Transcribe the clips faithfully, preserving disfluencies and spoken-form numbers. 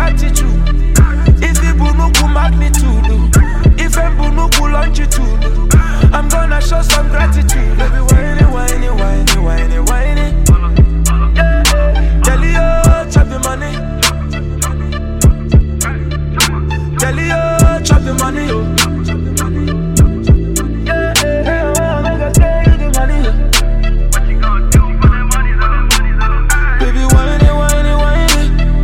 attitude. If you bunuku magnitude, if you bunuku longitude, I'm gonna show some gratitude. Baby, whiny, whiny, whiny, whiny, whiny. Yeah. Tell you, chop the money. Tell you, chop the money. Yeah, yeah, yeah. I'm gonna tell you the money. What you gonna do for the money? The money, the money. Baby, whiny, whiny, whiny.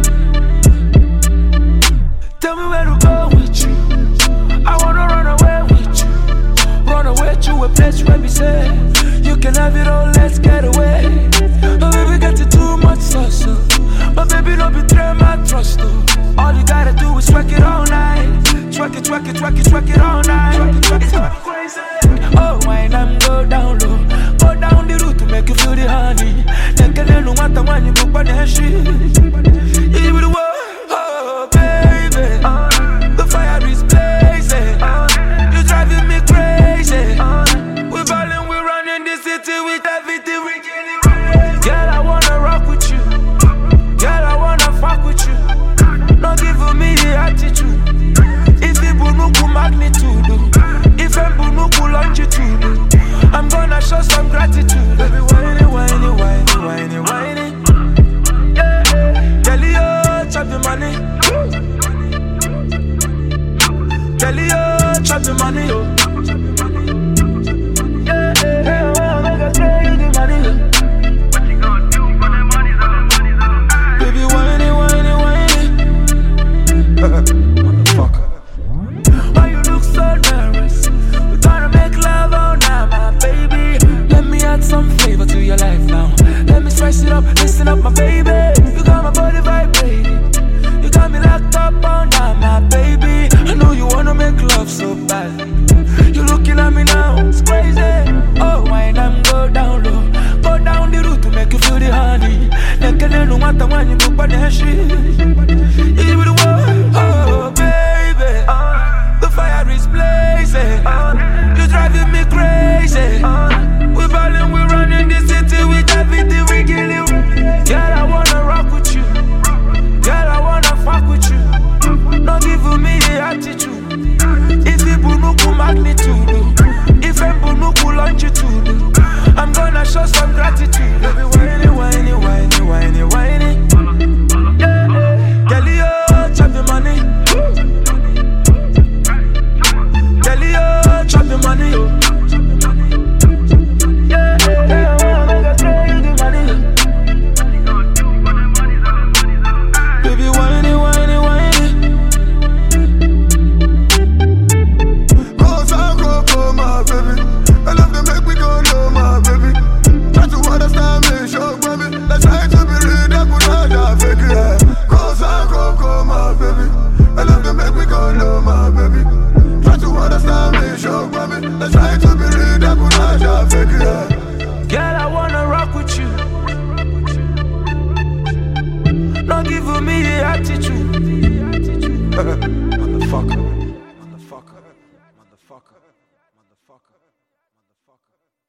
Tell me where to go with you. I wanna run away with you. Run away to a place where we say you can have it all, let's get away. But baby, get it too much sauce, so. But baby, don't betray my trust, though. All you gotta do is twerk it all night. Twerk it, twerk it, twerk it, twerk it all night. Twerk it, twerk it, twerk it crazy. Oh, why not go down low? Go down the road to make you feel the honey. Nekele no matter when you go by the street. Even the world, oh baby, the fire is blazing. You driving me crazy. We ballin', we running the city with everything we get it right. Girl, I wanna rock with you. Girl, I wanna fuck with you. Not giving me the attitude. If you bunuku magnitude, if you bunuku longitude, I'm gonna show some gratitude. Baby, whiny, whiny, whiny, whiny, whiny. Yeah. Tell you, chop the money. Tell you, chop the money. Yeah, yeah, yeah. I'm gonna tell you the money. What you gonna do for the money? The money, the money. Baby, whiny, whiny, whiny. Motherfucker. Why you look so nervous? We're gonna make love all night, my baby. Let me add some flavor to your life now. Let me spice it up, listen up, my baby. You got my body vibrating. You got me locked up all night, my baby. I know you wanna make love so bad. You looking at me now, it's crazy. Oh, why not go down low? Go down the road to make you feel the honey. Nekele no matter when you go by the street. Even the world, oh baby, the fire is blazing. You driving me crazy. We ballin', we running the city with everything we get it. Girl, I wanna rock with you. Girl, I wanna fuck with you. Not giving me the attitude. If you bunuku magnitude, if you bunuku longitude, I'm gonna show some gratitude. Baby, whiny, whiny, whiny, whiny, whiny. Yeah. Girl, you chop the money. Girl, you chop the money. Yeah, yeah, I'm gonna tell you the money. What you gonna do for the money? The money, the money. Baby, whiny, whiny, whiny. Cause I go for my baby. I love to make me go low, my baby. Try to understand me, show me. Let's try to be real, that could not have fake it. Cause I go for my baby. I love to make me go low, my baby. Try to understand me, show me. Let's try to be real, that could not have fake it. Girl, I wanna rock with you. Not giving me the attitude. Motherfucker. Motherfucker. Motherfucker. Motherfucker. Motherfucker.